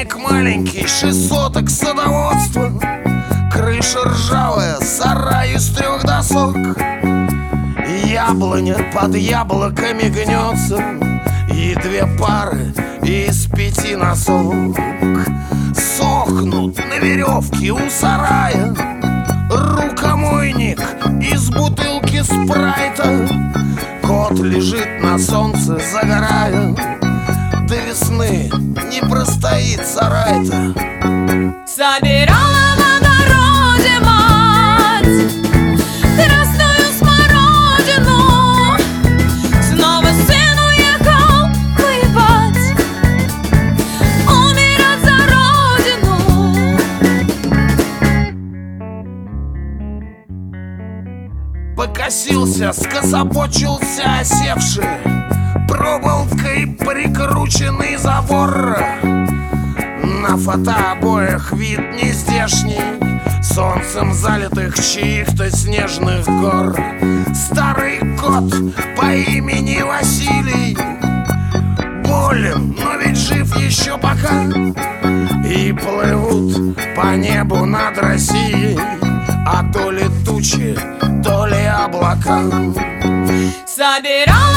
Домик маленький, 6 соток садоводства, крыша ржавая, сарай из 3 досок. Яблоня под яблоками гнется, и 2 пары из 5 носок сохнут на веревке у сарая. Рукомойник из бутылки спрайта. Кот лежит на солнце, загорая. До весны не простоит сарай-то. Собирала в огороде мать красную смородину. Снова сын уехал воевать, умирать за родину. Покосился, скособочился осевший, проволокой прикрученный забор. На фотообоях вид нездешний, солнцем залитых чьих-то снежных гор. Старый кот по имени Василий болен, но ведь жив еще пока. И плывут по небу над Россией, а то ли тучи, то ли облака. Собирала